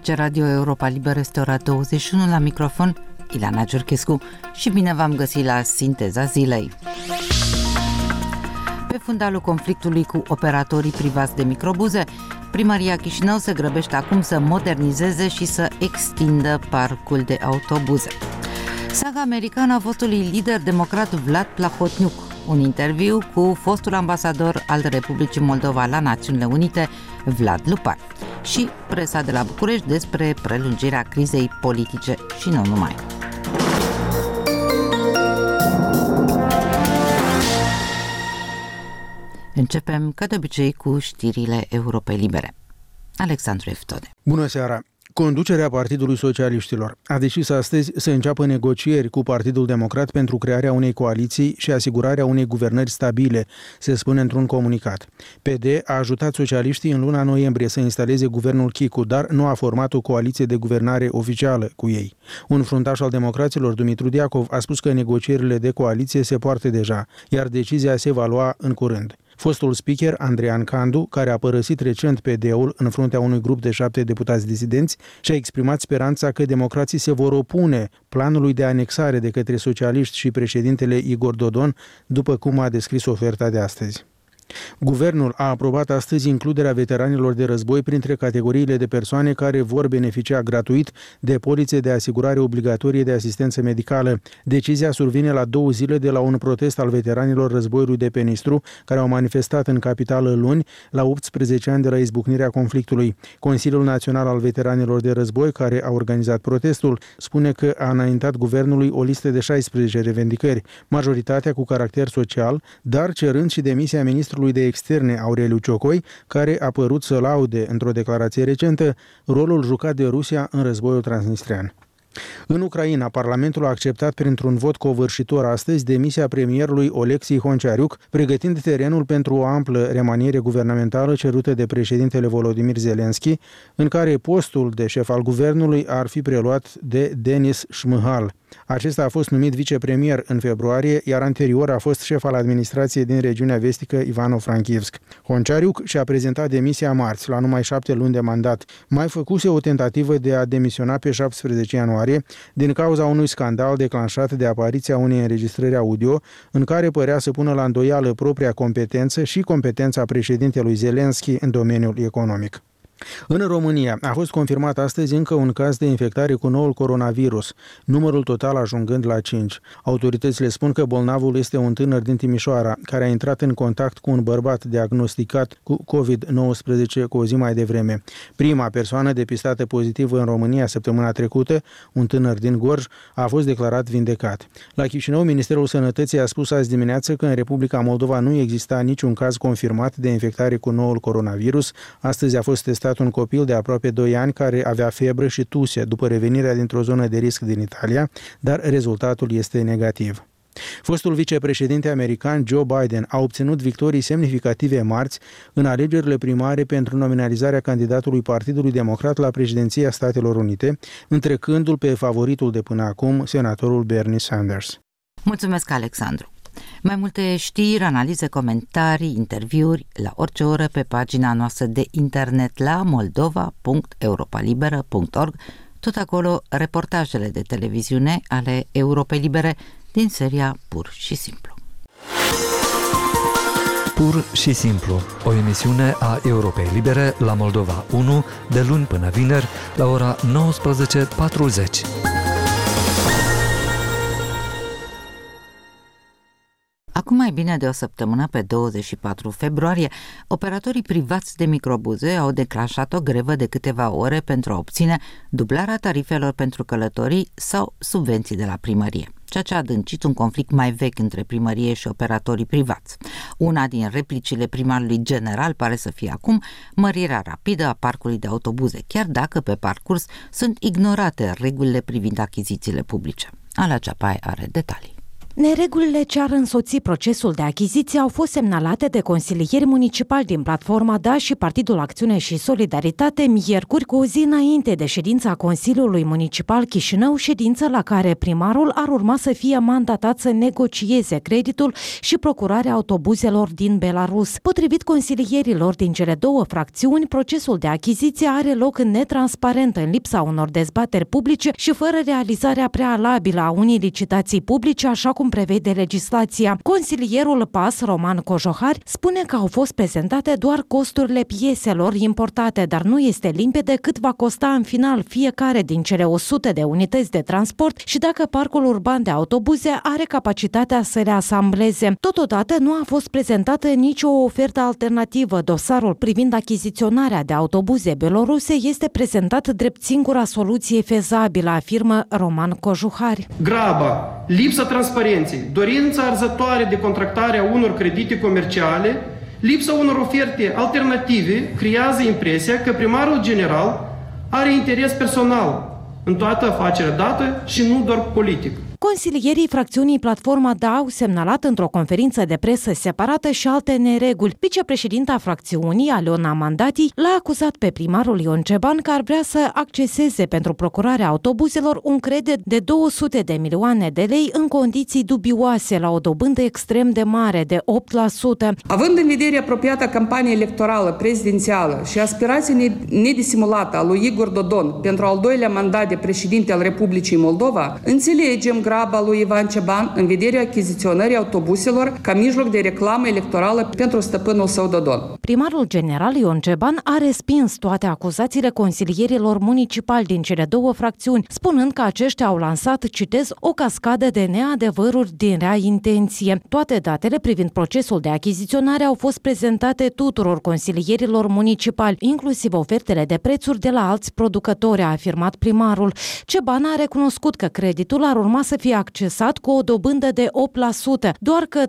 Aici Radio Europa Liberă, este ora 21, la microfon Ileana Giurchescu și bine v-am găsit la Sinteza Zilei. Pe fundalul conflictului cu operatorii privați de microbuze, Primăria Chișinău se grăbește acum să modernizeze și să extindă parcul de autobuze. Saga americană a fostului lider democrat Vlad Plahotniuc, un interviu cu fostul ambasador al Republicii Moldova la Națiunile Unite, Vlad Lupan, și presa de la București despre prelungirea crizei politice și nu numai. Începem, ca de obicei, cu știrile Europei Libere. Alexandru Eftode. Bună seara! Conducerea Partidului Socialiștilor a decis astăzi să înceapă negocieri cu Partidul Democrat pentru crearea unei coaliții și asigurarea unei guvernări stabile, se spune într-un comunicat. PD a ajutat socialiștii în luna noiembrie să instaleze guvernul Chicu, dar nu a format o coaliție de guvernare oficială cu ei. Un fruntaș al democraților, Dumitru Diacov, a spus că negocierile de coaliție se poartă deja, iar decizia se va lua în curând. Fostul speaker, Andrean Candu, care a părăsit recent PD-ul în fruntea unui grup de 7 deputați disidenți, și-a exprimat speranța că democrații se vor opune planului de anexare de către socialiști și președintele Igor Dodon, după cum a descris oferta de astăzi. Guvernul a aprobat astăzi includerea veteranilor de război printre categoriile de persoane care vor beneficia gratuit de polițe de asigurare obligatorie de asistență medicală. Decizia survine la 2 zile de la un protest al veteranilor războiului de pe Nistru, care au manifestat în capitală luni, la 18 ani de la izbucnirea conflictului. Consiliul Național al Veteranilor de Război, care a organizat protestul, spune că a înaintat guvernului o listă de 16 revendicări, majoritatea cu caracter social, dar cerând și demisia ministrului de Externe Aureliu Ciocoi, care a părut să laude într-o declarație recentă rolul jucat de Rusia în războiul transnistrean. În Ucraina, Parlamentul a acceptat printr-un vot covârșitor astăzi demisia premierului Oleksii Honciariuc, pregătind terenul pentru o amplă remaniere guvernamentală cerută de președintele Volodymyr Zelensky, în care postul de șef al guvernului ar fi preluat de Denis Shmyhal. Acesta a fost numit vicepremier în februarie, iar anterior a fost șef al administrației din regiunea vestică Ivano-Frankivsk. Honciariuc și-a prezentat demisia marți, la numai 7 luni de mandat. Mai făcuse o tentativă de a demisiona pe 17 ianuarie, din cauza unui scandal declanșat de apariția unei înregistrări audio, în care părea să pună la îndoială propria competență și competența președintelui Zelensky în domeniul economic. În România a fost confirmat astăzi încă un caz de infectare cu noul coronavirus, numărul total ajungând la 5. Autoritățile spun că bolnavul este un tânăr din Timișoara, care a intrat în contact cu un bărbat diagnosticat cu COVID-19 cu o zi mai devreme. Prima persoană depistată pozitivă în România săptămâna trecută, un tânăr din Gorj, a fost declarat vindecat. La Chișinău, Ministerul Sănătății a spus azi dimineață că în Republica Moldova nu exista niciun caz confirmat de infectare cu noul coronavirus. Astăzi a fost testat un copil de aproape 2 ani care avea febră și tuse după revenirea dintr-o zonă de risc din Italia, dar rezultatul este negativ. Fostul vicepreședinte american Joe Biden a obținut victorii semnificative marți în alegerile primare pentru nominalizarea candidatului Partidului Democrat la președinția Statelor Unite, întrecându-l pe favoritul de până acum, senatorul Bernie Sanders. Mulțumesc, Alexandru! Mai multe știri, analize, comentarii, interviuri la orice oră pe pagina noastră de internet la moldova.europalibera.org, tot acolo reportajele de televiziune ale Europei Libere din seria Pur și Simplu. Pur și Simplu, o emisiune a Europei Libere la Moldova 1 de luni până vineri la ora 19:40. Acum mai bine de o săptămână, pe 24 februarie, operatorii privați de microbuze au declanșat o grevă de câteva ore pentru a obține dublarea tarifelor pentru călătorii sau subvenții de la primărie, ceea ce a adâncit un conflict mai vechi între primărie și operatorii privați. Una din replicile primarului general pare să fie acum mărirea rapidă a parcului de autobuze, chiar dacă pe parcurs sunt ignorate regulile privind achizițiile publice. Ala Ceapai are detalii. Neregulile ce ar însoți procesul de achiziție au fost semnalate de consilieri municipali din Platforma Da și Partidul Acțiune și Solidaritate miercuri, cu o zi înainte de ședința Consiliului Municipal Chișinău, ședință la care primarul ar urma să fie mandatat să negocieze creditul și procurarea autobuzelor din Belarus. Potrivit consilierilor din cele două fracțiuni, procesul de achiziție are loc netransparent, în lipsa unor dezbateri publice și fără realizarea prealabilă a unei licitații publice, așa cum prevede legislația. Consilierul PAS, Roman Cojohari, spune că au fost prezentate doar costurile pieselor importate, dar nu este limpede cât va costa în final fiecare din cele 100 de unități de transport și dacă parcul urban de autobuze are capacitatea să le asambleze. Totodată nu a fost prezentată nicio ofertă alternativă. Dosarul privind achiziționarea de autobuze beloruse este prezentat drept singura soluție fezabilă, afirmă Roman Cojohari. Graba, lipsa transparenței, dorința arzătoare de contractare a unor credite comerciale, lipsa unor oferte alternative creează impresia că primarul general are interes personal în toată afacerea dată și nu doar politic. Consilierii fracțiunii Platforma Da au semnalat într-o conferință de presă separată și alte nereguli. Vicepreședinta fracțiunii, Aliona Mandati, l-a acuzat pe primarul Ion Ceban că ar vrea să acceseze pentru procurarea autobuzelor un credit de 200 de milioane de lei în condiții dubioase, la o dobândă extrem de mare, de 8%. Având în vedere apropiata campanie electorală prezidențială și aspirația nedisimulată a lui Igor Dodon pentru al doilea mandat de președinte al Republicii Moldova, înțelegem graba lui Ivan Ceban în vederea achiziționării autobuselor ca mijloc de reclamă electorală pentru stăpânul său Dodon. Primarul general Ion Ceban a respins toate acuzațiile consilierilor municipali din cele două fracțiuni, spunând că aceștia au lansat, citez, o cascadă de neadevăruri din rea intenție. Toate datele privind procesul de achiziționare au fost prezentate tuturor consilierilor municipali, inclusiv ofertele de prețuri de la alți producători, a afirmat primarul. Ceban a recunoscut că creditul ar urma să fie accesat cu o dobândă de 8%, doar că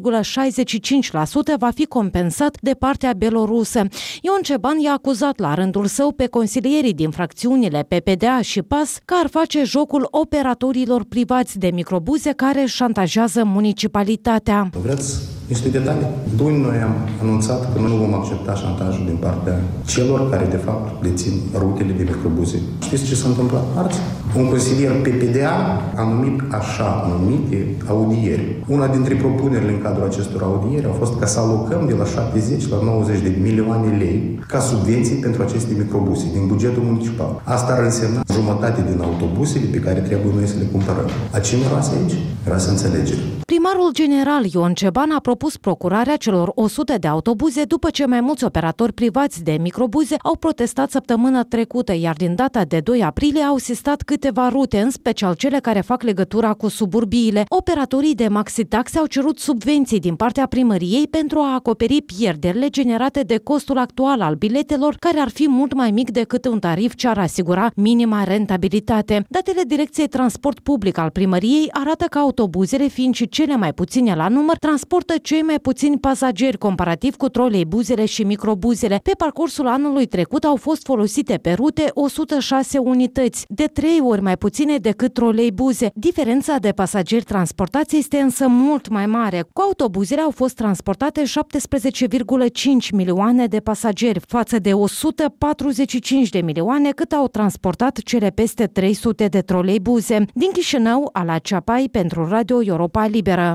3,65% va fi compensat de partea belorusă. Ion Ceban i-a acuzat la rândul său pe consilierii din fracțiunile PPDA și PAS că ar face jocul operatorilor privați de microbuze care șantajează municipalitatea. Vreți niște detalii? Luni noi am anunțat că nu vom accepta șantajul din partea celor care de fapt dețin rutele de microbuze. Știți ce s-a întâmplat marți? Un consilier PPDA a numit așa numite audieri. Una dintre propunerile în cadrul acestor audieri a fost ca să alocăm de la 70 la 90 de milioane lei ca subvenții pentru aceste microbuse din bugetul municipal. Asta ar însemna jumătate din autobusele pe care trebuie noi să le cumpărăm. A ce miroase aici? Era să înțelegem. Primarul general Ion Ceban a propus procurarea celor 100 de autobuze după ce mai mulți operatori privați de microbuze au protestat săptămâna trecută, iar din data de 2 aprilie au sistat câteva rute, în special cele care fac legătura cu suburbiile. Operatorii de maxitaxe au cerut subvenții din partea primăriei pentru a acoperi pierderile generate de costul actual al biletelor, care ar fi mult mai mic decât un tarif ce ar asigura minima rentabilitate. Datele Direcției Transport Public al primăriei arată că autobuzele, fiind și cele mai puține la număr, transportă cei mai puțini pasageri comparativ cu troleibuzele și microbuzele. Pe parcursul anului trecut au fost folosite pe rute 106 unități, de 3 ori mai puține decât troleibuze. Diferența de pasageri transportați este însă mult mai mare. Cu autobuzele au fost transportate 17,5 milioane de pasageri, față de 145 de milioane cât au transportat cele peste 300 de troleibuze. Din Chișinău, Ala Ceapai pentru Radio Europa Liberă.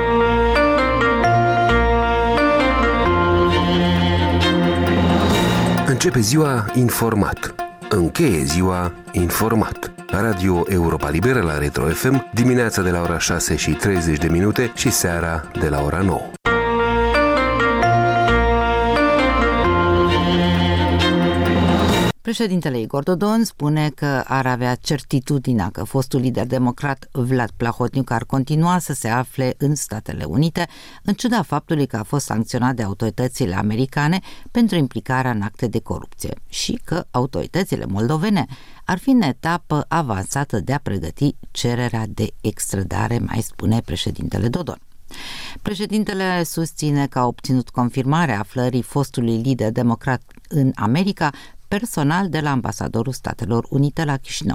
Începe ziua informat. Încheie ziua informat. Radio Europa Liberă la Retro FM, dimineața de la ora 6:30 și seara de la ora 9. Președintele Igor Dodon spune că ar avea certitudinea că fostul lider democrat Vlad Plahotniuc ar continua să se afle în Statele Unite, în ciuda faptului că a fost sancționat de autoritățile americane pentru implicarea în acte de corupție și că autoritățile moldovene ar fi în etapă avansată de a pregăti cererea de extradare, mai spune președintele Dodon. Președintele susține că a obținut confirmarea aflării fostului lider democrat în America personal de la ambasadorul Statelor Unite la Chișinău.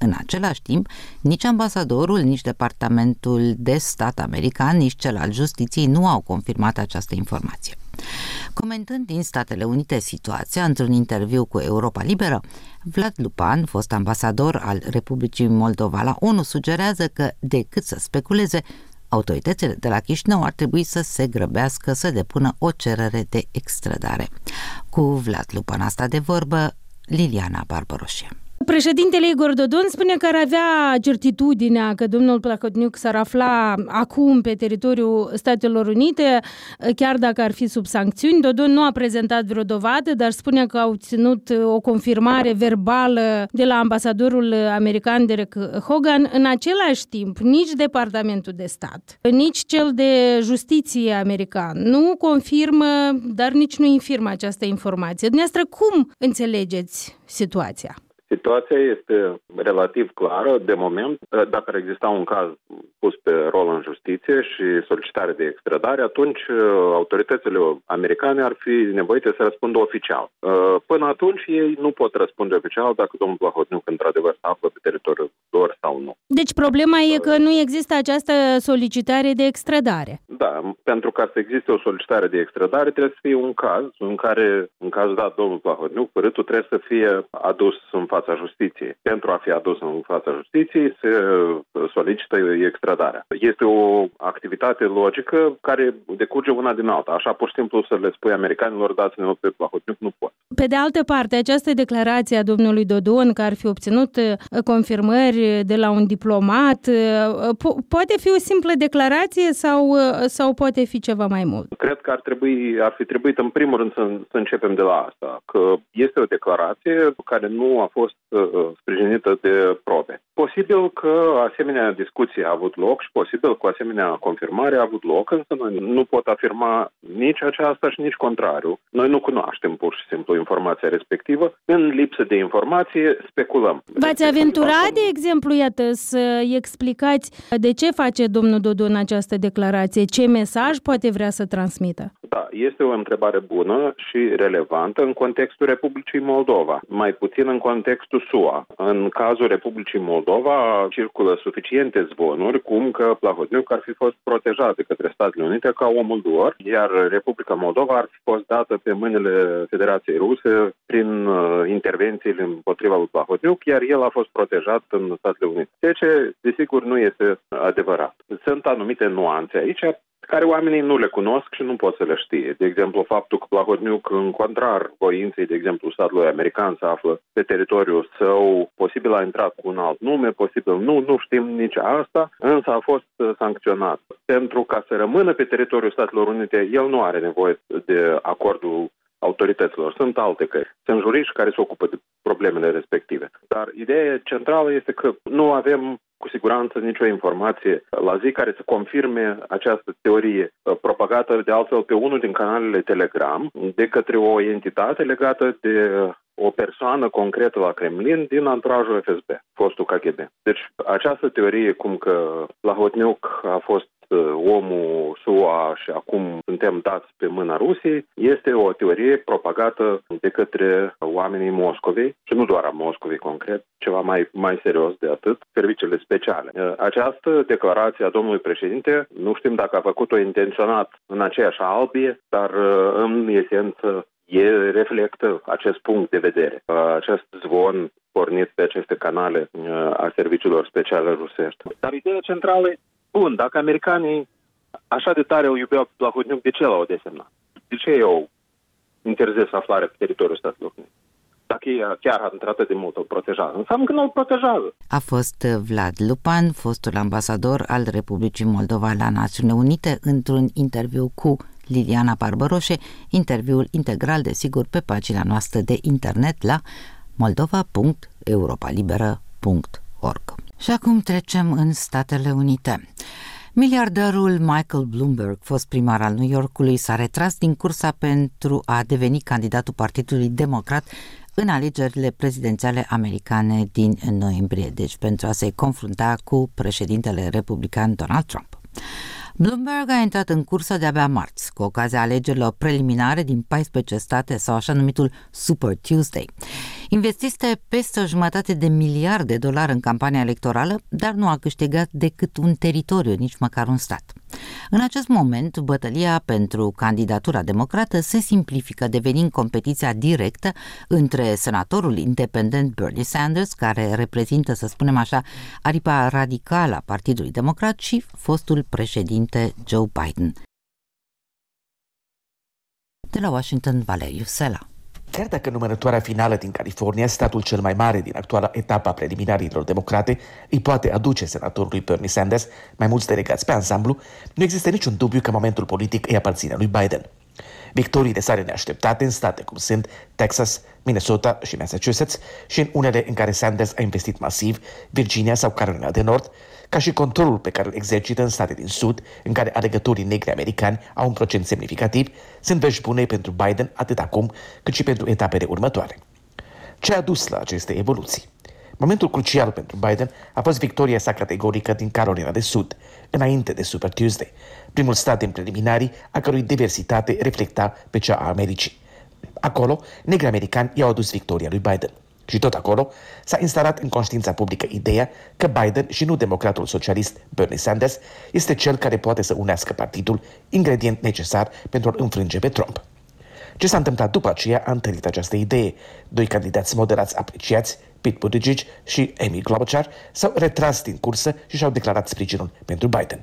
În același timp, nici ambasadorul, nici Departamentul de Stat american, nici cel al Justiției nu au confirmat această informație. Comentând din Statele Unite situația într-un interviu cu Europa Liberă, Vlad Lupan, fost ambasador al Republicii Moldova la ONU, sugerează că, decât să speculeze, autoritățile de la Chișinău ar trebui să se grăbească să depună o cerere de extradare. Cu Vlad Lupan asta de vorbă, Liliana Barbaroșie. Președintele Igor Dodon spune că ar avea certitudinea că domnul Plahotniuc s-ar afla acum pe teritoriul Statelor Unite, chiar dacă ar fi sub sancțiuni. Dodon nu a prezentat vreo dovadă, dar spune că au ținut o confirmare verbală de la ambasadorul american Derek Hogan. În același timp, nici Departamentul de Stat, nici cel de Justiție american nu confirmă, dar nici nu infirmă această informație. Dumneavoastră, cum înțelegeți situația? Situația este relativ clară. De moment, dacă ar exista un caz pus pe rol în justiție și solicitare de extradare, atunci autoritățile americane ar fi nevoite să răspundă oficial. Până atunci, ei nu pot răspunde oficial dacă domnul Plahotniuc într-adevăr se află pe teritoriul lor sau nu. Deci problema e că nu există această solicitare de extradare. Da, pentru ca să existe o solicitare de extradare trebuie să fie un caz în care, în cazul dat domnul Plahotniuc, părâtul trebuie să fie adus în fața justiției. Pentru a fi adus în fața justiției se solicită extradarea. Este o activitate logică care decurge una din alta. Așa pur și simplu să le spui americanilor dați-ne pe Plahotniuc nu pot. Pe de altă parte, această declarație a domnului Dodon că ar fi obținut confirmări de la un diplomat, poate fi o simplă declarație sau poate fi ceva mai mult? Cred că ar fi trebuit în primul rând să începem de la asta, că este o declarație care nu a fost sprijinită de probe. Posibil că asemenea discuție a avut loc și posibil că asemenea confirmare a avut loc, însă noi nu pot afirma nici aceasta și nici contrariu. Noi nu cunoaștem pur și simplu informația respectivă. În lipsă de informație, speculăm. V-ați aventurat, de exemplu, iată, să explicați de ce face domnul Dodon această declarație? Ce mesaj poate vrea să transmită? Da, este o întrebare bună și relevantă în contextul Republicii Moldova, mai puțin în contextul SUA. În cazul Republicii Moldova circulă suficiente zvonuri cum că Plahotniuc ar fi fost protejat de către Statele Unite ca omul lor, iar Republica Moldova ar fi fost dată pe mâinile Federației Ruse prin intervențiile împotriva lui Plahotniuc, iar el a fost protejat în Statele Unite. Ceea ce, desigur, nu este adevărat. Sunt anumite nuanțe aici care oamenii nu le cunosc și nu pot să le știe. De exemplu, faptul că Plahotniuc, în contrar voinței, de exemplu, statului american se află pe teritoriul său, posibil a intrat cu un alt nume, posibil nu știm nici asta, însă a fost sancționat. Pentru ca să rămână pe teritoriul Statelor Unite, el nu are nevoie de acordul autorităților. Sunt alte căi. Sunt juriști care se ocupă de problemele respective. Dar ideea centrală este că nu avem cu siguranță nicio informație la zi care să confirme această teorie propagată de altfel pe unul din canalele Telegram de către o entitate legată de o persoană concretă la Kremlin din anturajul FSB, fostul KGB. Deci această teorie cum că Plahotniuc a fost omul SUA și acum suntem dați pe mâna Rusiei, este o teorie propagată de către oamenii Moscovei și nu doar a Moscovei concret, ceva mai serios de atât, serviciile speciale. Această declarație a domnului președinte, nu știm dacă a făcut-o intenționat în aceeași albie, dar în esență reflectă acest punct de vedere, acest zvon pornit pe aceste canale a serviciilor speciale rusești. Dar ideea centrală e, bun, dacă americanii așa de tare o iubeau pe Plahotniuc, de ce l-au desemnat? De ce i-au interzis aflarea pe teritoriul Statelor Unite? Dacă ei chiar atât de mult o protejează, înseamnă că nu o protejează. A fost Vlad Lupan, fostul ambasador al Republicii Moldova la Națiunile Unite, într-un interviu cu Liliana Barbaroșe, interviul integral, desigur, pe pagina noastră de internet la moldova.europalibera.org. Și acum trecem în Statele Unite. Miliardarul Michael Bloomberg, fost primar al New Yorkului, s-a retras din cursa pentru a deveni candidatul Partidului Democrat în alegerile prezidențiale americane din noiembrie, deci pentru a se confrunta cu președintele republican Donald Trump. Bloomberg a intrat în cursă de-abia marți, cu ocazia alegerilor preliminare din 14 state sau așa numitul Super Tuesday. Investise peste $1,5 miliarde în campania electorală, dar nu a câștigat decât un teritoriu, nici măcar un stat. În acest moment, bătălia pentru candidatura democrată se simplifică, devenind competiția directă între senatorul independent Bernie Sanders, care reprezintă, să spunem așa, aripa radicală a Partidului Democrat, și fostul președinte Joe Biden. De la Washington, Valeriu Sela. Chiar dacă numărătoarea finală din California, statul cel mai mare din actuala etapă a preliminarilor democrate, îi poate aduce senatorului Bernie Sanders mai mulți delegați pe ansamblu, nu există niciun dubiu că momentul politic îi aparține lui Biden. Victoriile sale neașteptate în state cum sunt Texas, Minnesota și Massachusetts și în unele în care Sanders a investit masiv, Virginia sau Carolina de Nord, ca și controlul pe care îl exercită în state din Sud, în care alegătorii negri americani au un procent semnificativ, sunt vești bune pentru Biden atât acum cât și pentru etapele următoare. Ce a dus la aceste evoluții? Momentul crucial pentru Biden a fost victoria sa categorică din Carolina de Sud, înainte de Super Tuesday, primul stat din preliminarii a cărui diversitate reflecta pe cea a Americii. Acolo, negri americani i-au adus victoria lui Biden. Și tot acolo s-a instalat în conștiința publică ideea că Biden și nu democratul socialist Bernie Sanders este cel care poate să unească partidul, ingredient necesar pentru a înfrânge pe Trump. Ce s-a întâmplat după aceea a întărit această idee. Doi candidați moderați apreciați, Pete Buttigieg și Amy Klobuchar, s-au retras din cursă și și-au declarat sprijinul pentru Biden.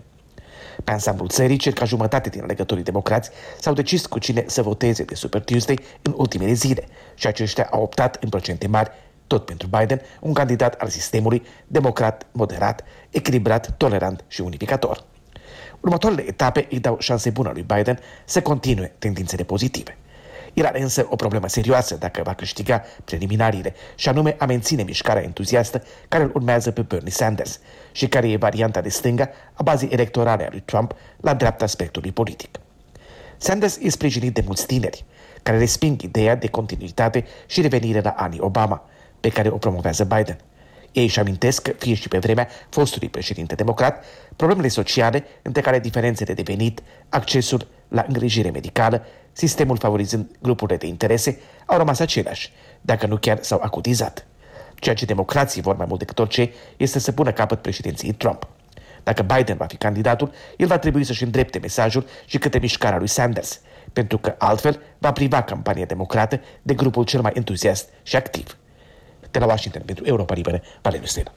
Pe ansamblul țării, circa jumătate din alegătorii democrați s-au decis cu cine să voteze de Super Tuesday în ultimele zile și aceștia au optat în procente mari tot pentru Biden, un candidat al sistemului democrat, moderat, echilibrat, tolerant și unificator. Următoarele etape îi dau șanse bune lui Biden să continue tendințele pozitive. El are însă o problemă serioasă dacă va câștiga preliminariile, și anume a menține mișcarea entuziastă care îl urmează pe Bernie Sanders și care e varianta de stânga a bazei electorale a lui Trump la dreapta spectrului politic. Sanders e sprijinit de mulți tineri care resping ideea de continuitate și revenire la anii Obama, pe care o promovează Biden. Ei își amintesc că, fie și pe vremea fostului președinte democrat, problemele sociale, între care diferențele de venit, accesul la îngrijire medicală, sistemul favorizând grupurile de interese, au rămas aceleași, dacă nu chiar s-au acutizat. Ceea ce democrații vor mai mult decât orice este să pună capăt președinției Trump. Dacă Biden va fi candidatul, el va trebui să-și îndrepte mesajul și către mișcarea lui Sanders, pentru că altfel va priva campania democrată de grupul cel mai entuziast și activ. De la Washington pentru Europa Liberă, Valeriu Sela.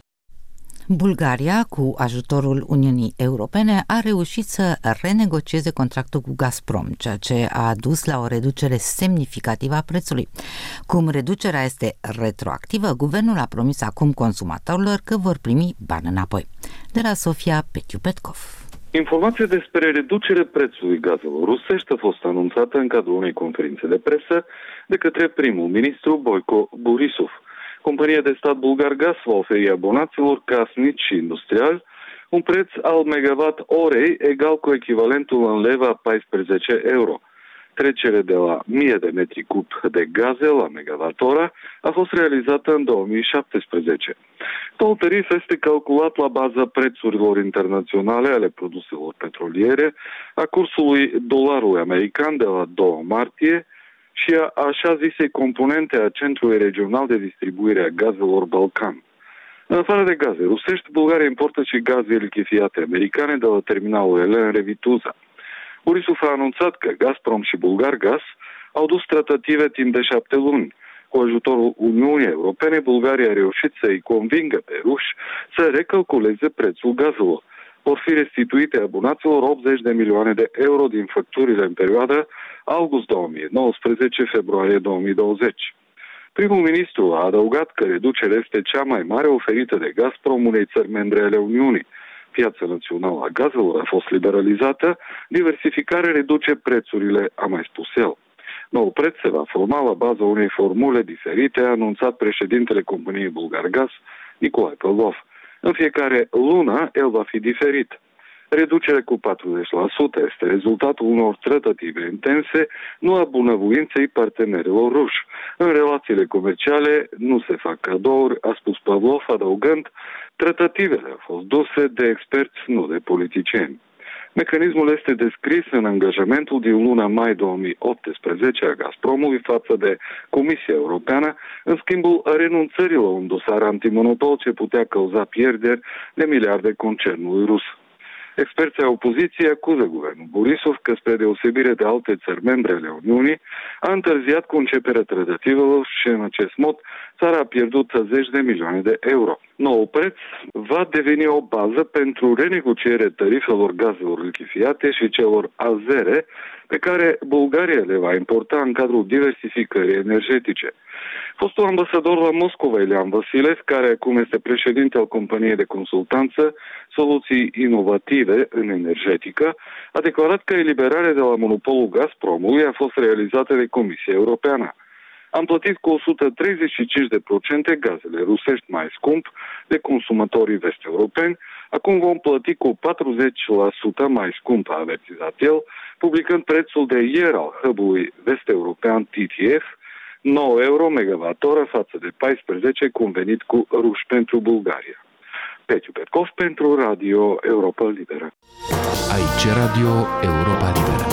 Bulgaria, cu ajutorul Uniunii Europene, a reușit să renegocieze contractul cu Gazprom, ceea ce a dus la o reducere semnificativă a prețului. Cum reducerea este retroactivă, guvernul a promis acum consumatorilor că vor primi bani înapoi. De la Sofia, Petiu Petkov. Informația despre reducerea prețului gazelor rusești a fost anunțată în cadrul unei conferințe de presă de către primul ministru Boyko Borisov. Compania de stat Bulgargaz va oferi abonaților casnici și industriali un preț al megawatt-orei egal cu echivalentul în leva a 14 euro. Trecerea de la 1000 de metri cub de gaze la megawatt-ora a fost realizată în 2017. Tolul tarif este calculat la baza prețurilor internaționale ale produselor petroliere, a cursului dolarului american de la 2 martie, și a așa zisei componente a Centrului Regional de Distribuire a Gazelor Balcan. În afară de gaze rusești, Bulgaria importă și gaze lichefiate americane de la terminalul Elen Revituza. Borisov a anunțat că Gazprom și Bulgargaz au dus tratative timp de 7 luni. Cu ajutorul Uniunii Europene, Bulgaria a reușit să-i convingă pe ruși să recalculeze prețul gazelor. Vor fi restituite abonaților 80 de milioane de euro din facturile în perioada august 2019-februarie 2020. Primul ministru a adăugat că reducerea este cea mai mare oferită de Gazprom unei țări membre ale Uniunii. Piața națională a gazelor a fost liberalizată, diversificarea reduce prețurile, a mai spus el. Noul preț se va forma la baza unei formule diferite, a anunțat președintele companiei Bulgargaz, Nicolae Pavlov. În fiecare lună, el va fi diferit. Reducerea cu 40% este rezultatul unor tratative intense, nu a bunăvoinței partenerilor ruși. În relațiile comerciale nu se fac cadouri, a spus Pavlov, adăugând, tratativele au fost duse de experți, nu de politicieni. Mecanismul este descris în angajamentul din luna mai 2018 a Gazpromului față de Comisia Europeană, în schimbul renunțării la un dosar antimonopol ce putea cauza pierderi de miliarde concernului rus. Experții opoziției acuză guvernul Borisov că, spre deosebire de alte țări membre ale Uniunii, a întârziat conceperea trădătivelor și, în acest mod, țara a pierdut zeci de milioane de euro. Noul preț va deveni o bază pentru renegocierea tarifelor gazelor lichefiate și celor azere pe care Bulgaria le va importa în cadrul diversificării energetice. Fostul ambasador la Moscova, Ilian Vasilescu, care acum este președinte al companiei de consultanță Soluții Inovative în Energetică, a declarat că eliberarea de la monopolul Gazpromului a fost realizată de Comisia Europeană. Am plătit cu 135% gazele rusești mai scump de consumatorii vest-europeni, acum vom plăti cu 40% mai scump, a avertizat el, publicând prețul de ieri al hub-ului vest-european TTF, 9 euro megawattoră față de 14 convenit cu ruși pentru Bulgaria. Petiu Petkov pentru Radio Europa Liberă. Aici Radio Europa Liberă.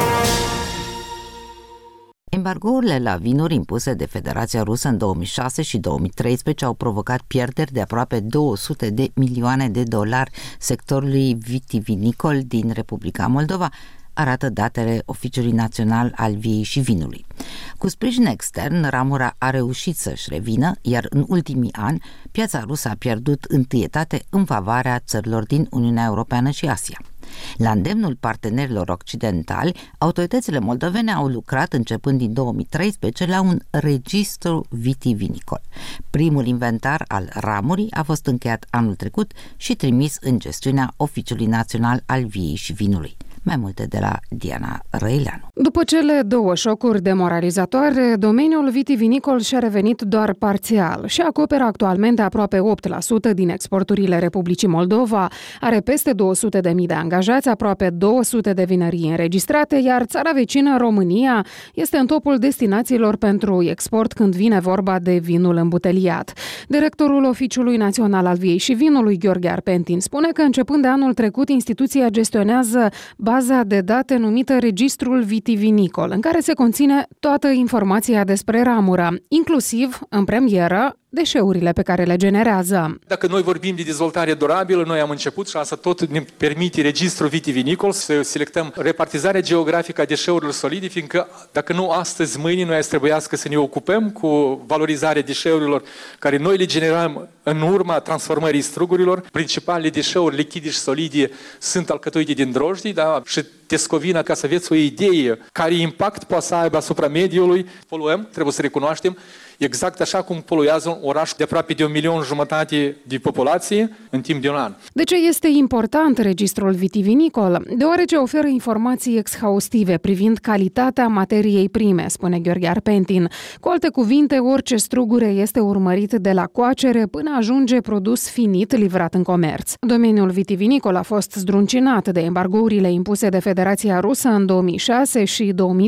Embargourile la vinuri impuse de Federația Rusă în 2006 și 2013 au provocat pierderi de aproape 200 de milioane de dolari sectorului vitivinicol din Republica Moldova, arată datele Oficiului Național al Viei și Vinului. Cu sprijin extern, ramura a reușit să-și revină, iar în ultimii ani, piața rusă a pierdut întâietate în favoarea țărilor din Uniunea Europeană și Asia. La îndemnul partenerilor occidentali, autoritățile moldovene au lucrat începând din 2013 la un registru vitivinicol. Primul inventar al ramurii a fost încheiat anul trecut și trimis în gestiunea Oficiului Național al Viei și Vinului. Mai multe de la Diana Răileanu. După cele două șocuri demoralizatoare, domeniul vitivinicol și-a revenit doar parțial și acoperă actualmente aproape 8% din exporturile Republicii Moldova, are peste 200.000 de angajați, aproape 200 de vinării înregistrate, iar țara vecină, România, este în topul destinațiilor pentru export când vine vorba de vinul îmbuteliat. Directorul Oficiului Național al Viei și Vinului, Gheorghe Arpentin, spune că începând de anul trecut, instituția gestionează baza de date numită Registrul Vitivinicol, în care se conține toată informația despre ramură, inclusiv, în premieră, deșeurile pe care le generează. Dacă noi vorbim de dezvoltare durabilă, noi am început și asta tot ne permite registrul vitivinicol să selectăm repartizarea geografică a deșeurilor solide, fiindcă dacă nu astăzi, mâine, noi ați trebuiască să ne ocupăm cu valorizarea deșeurilor care noi le generăm în urma transformării strugurilor. Principalele deșeuri lichide și solide sunt alcătuite din drojdii, da? Și tescovina, ca să aveți o idee care impact poate să aibă asupra mediului. Poluăm, trebuie să recunoaștem, exact așa cum poluează un oraș de aproape de 1,5 milion de populație în timp de un an. De ce este important registrul vitivinicol? Deoarece oferă informații exhaustive privind calitatea materiei prime, spune Gheorghe Arpentin. Cu alte cuvinte, orice strugure este urmărit de la coacere până ajunge produs finit livrat în comerț. Domeniul vitivinicol a fost zdruncinat de embargourile impuse de Federația Rusă în 2006 și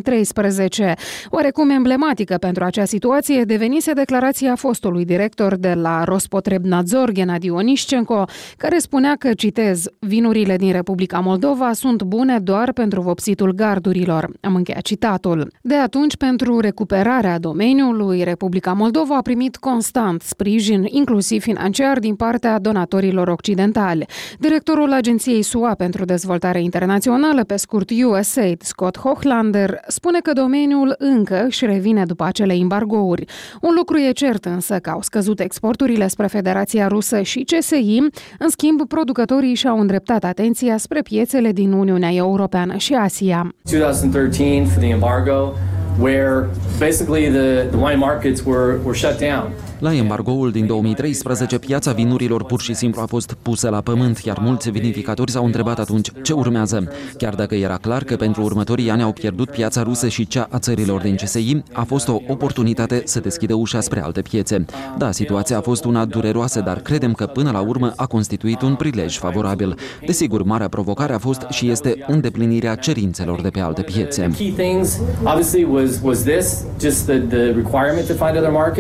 2013. Oarecum emblematică pentru acea situație devenise declarația fostului director de la Rospotrebnadzor, Gennadi Onișcenko, care spunea că, citez, vinurile din Republica Moldova sunt bune doar pentru vopsitul gardurilor. Am încheiat citatul. De atunci, pentru recuperarea domeniului, Republica Moldova a primit constant sprijin, inclusiv financiar, din partea donatorilor occidentali. Directorul Agenției SUA pentru Dezvoltare Internațională, pe scurt USAID, Scott Hochlander, spune că domeniul încă își revine după acele embargouri. Un lucru e cert însă că au scăzut exporturile spre Federația Rusă și CSI, în schimb producătorii și-au îndreptat atenția spre piețele din Uniunea Europeană și Asia. 2013 for the embargo, where basically the wine markets were shut down. La embargoul din 2013, piața vinurilor pur și simplu a fost pusă la pământ, iar mulți vinificatori s-au întrebat atunci ce urmează. Chiar dacă era clar că pentru următorii ani au pierdut piața rusă și cea a țărilor din CSI, a fost o oportunitate să deschidă ușa spre alte piețe. Da, situația a fost una dureroasă, dar credem că până la urmă a constituit un prilej favorabil. Desigur, marea provocare a fost și este îndeplinirea cerințelor de pe alte piețe.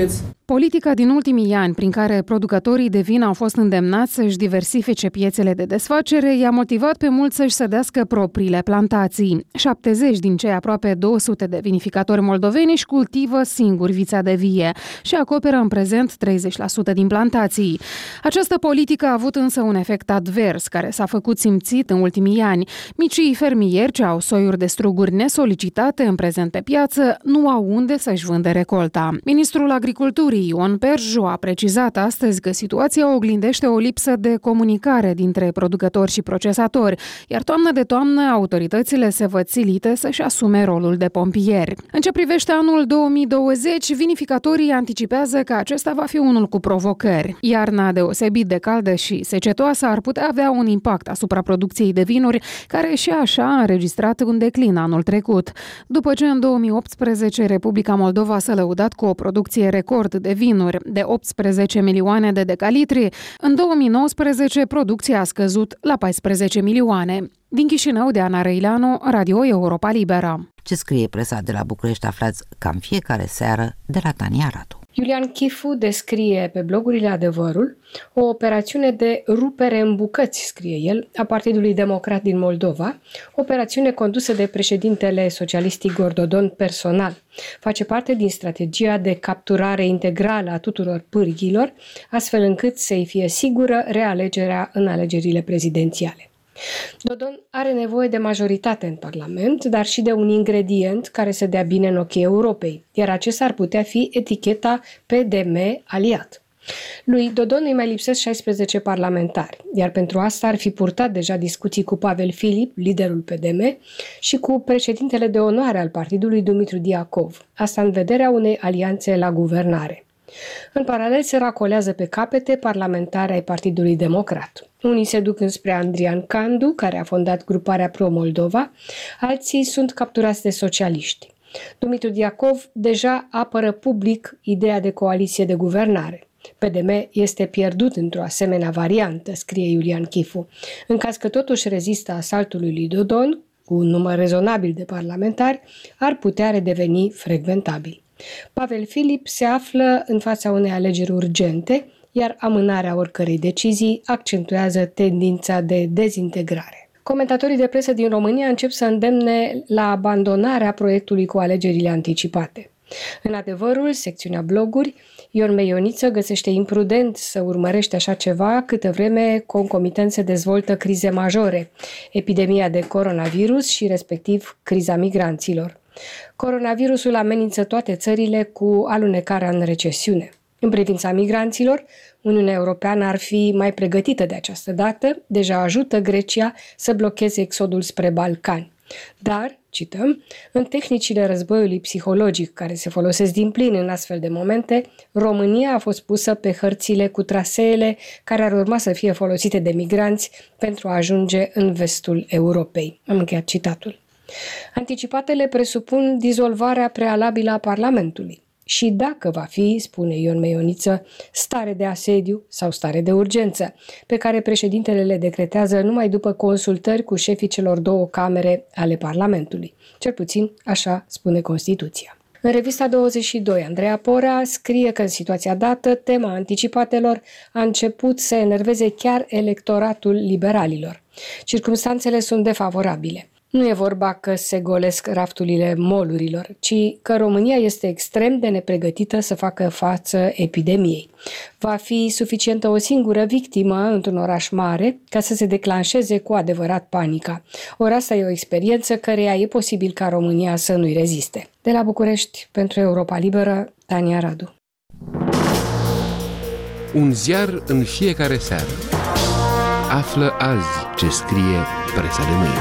Politica din ultimii ani, prin care producătorii de vin au fost îndemnați să-și diversifice piețele de desfacere, i-a motivat pe mulți să-și sădească propriile plantații. 70 din cei aproape 200 de vinificatori moldoveni își cultivă singuri vița de vie și acoperă în prezent 30% din plantații. Această politică a avut însă un efect advers, care s-a făcut simțit în ultimii ani. Micii fermieri ce au soiuri de struguri nesolicitate în prezent pe piață nu au unde să-și vândă recolta. Ministrul Agriculturii Ion Perju a precizat astăzi că situația oglindește o lipsă de comunicare dintre producători și procesatori, iar toamnă de toamnă autoritățile se văd silite să-și asume rolul de pompieri. În ce privește anul 2020, vinificatorii anticipează că acesta va fi unul cu provocări. Iarna deosebit de caldă și secetoasă ar putea avea un impact asupra producției de vinuri, care și așa a înregistrat un declin anul trecut. După ce în 2018 Republica Moldova s-a lăudat cu o producție record de vinuri de 18 milioane de decalitri, în 2019 producția a scăzut la 14 milioane. Din Chișinău, Diana Răileanu, Radio Europa Liberă. Ce scrie presa de la București aflați cam fiecare seară de la Tania Radu. Iulian Chifu descrie pe blogurile Adevărul o operațiune de rupere în bucăți, scrie el, a Partidului Democrat din Moldova, operațiune condusă de președintele socialist Igor Dodon personal. Face parte din strategia de capturare integrală a tuturor pârghilor, astfel încât să-i fie sigură realegerea în alegerile prezidențiale. Dodon are nevoie de majoritate în Parlament, dar și de un ingredient care să dea bine în ochii Europei, iar acesta ar putea fi eticheta PDM aliat. Lui Dodon îi mai lipsesc 16 parlamentari, iar pentru asta ar fi purtat deja discuții cu Pavel Filip, liderul PDM, și cu președintele de onoare al partidului Dumitru Diacov, asta în vederea unei alianțe la guvernare. În paralel se racolează pe capete parlamentari ai Partidului Democrat. Unii se duc înspre Andrian Candu, care a fondat gruparea Pro-Moldova, alții sunt capturați de socialiști. Dumitru Diacov deja apără public ideea de coaliție de guvernare. PDM este pierdut într-o asemenea variantă, scrie Iulian Chifu. În caz că totuși rezistă asaltului lui Dodon, cu un număr rezonabil de parlamentari, ar putea redeveni frecventabil. Pavel Filip se află în fața unei alegeri urgente, iar amânarea oricărei decizii accentuează tendința de dezintegrare. Comentatorii de presă din România încep să îndemne la abandonarea proiectului cu alegerile anticipate. În Adevărul, secțiunea bloguri, Ion Meioniță găsește imprudent să urmărește așa ceva câtă vreme concomitent se dezvoltă crize majore, epidemia de coronavirus și respectiv criza migranților. Coronavirusul amenință toate țările cu alunecarea în recesiune. În privința migranților, Uniunea Europeană ar fi mai pregătită de această dată, deja ajută Grecia să blocheze exodul spre Balcani. Dar, cităm, în tehnicile războiului psihologic care se folosesc din plin în astfel de momente, România a fost pusă pe hărțile cu traseele care ar urma să fie folosite de migranți pentru a ajunge în vestul Europei. Am încheiat citatul. Anticipatele presupun dizolvarea prealabilă a Parlamentului. Și dacă va fi, spune Ion Meioniță, stare de asediu sau stare de urgență, pe care președintele le decretează numai după consultări cu șefii celor două camere ale Parlamentului. Cel puțin așa spune Constituția. În revista 22, Andreea Pora scrie că în situația dată, tema anticipatelor a început să enerveze chiar electoratul liberalilor. Circumstanțele sunt defavorabile. Nu e vorba că se golesc rafturile molurilor, ci că România este extrem de nepregătită să facă față epidemiei. Va fi suficientă o singură victimă într-un oraș mare ca să se declanșeze cu adevărat panica. Ori asta e o experiență căreia e posibil ca România să nu-i reziste. De la București, pentru Europa Liberă, Tania Radu. Un ziar în fiecare seară. Află azi ce scrie presa de mâine.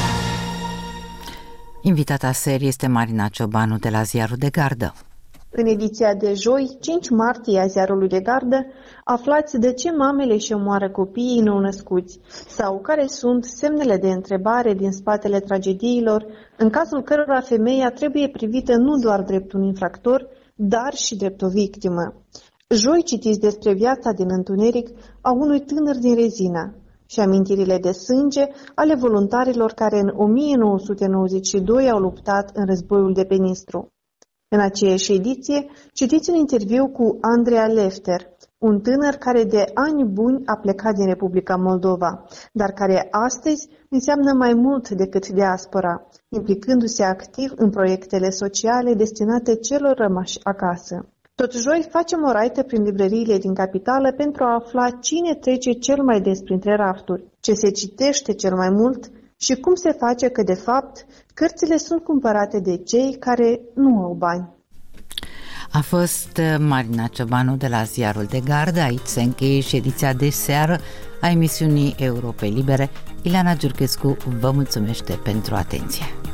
Invitata serie este Marina Ciobanu de la Ziarul de Gardă. În ediția de joi, 5 martie a Ziarului de Gardă, aflați de ce mamele își omoară copiii nou-născuți sau care sunt semnele de întrebare din spatele tragediilor, în cazul cărora femeia trebuie privită nu doar drept un infractor, dar și drept o victimă. Joi citiți despre viața din întuneric a unui tânăr din Rezina și amintirile de sânge ale voluntarilor care în 1992 au luptat în războiul de pe Nistru. În aceeași ediție, citiți un interviu cu Andreea Lefter, un tânăr care de ani buni a plecat din Republica Moldova, dar care astăzi înseamnă mai mult decât diaspora, implicându-se activ în proiectele sociale destinate celor rămași acasă. Tot joi facem o raită prin librăriile din capitală pentru a afla cine trece cel mai des printre rafturi, ce se citește cel mai mult și cum se face că, de fapt, cărțile sunt cumpărate de cei care nu au bani. A fost Marina Ciobanu de la Ziarul de Gardă. Aici se încheie și ediția de seară a emisiunii Europei Libere. Ileana Giurchescu vă mulțumește pentru atenție.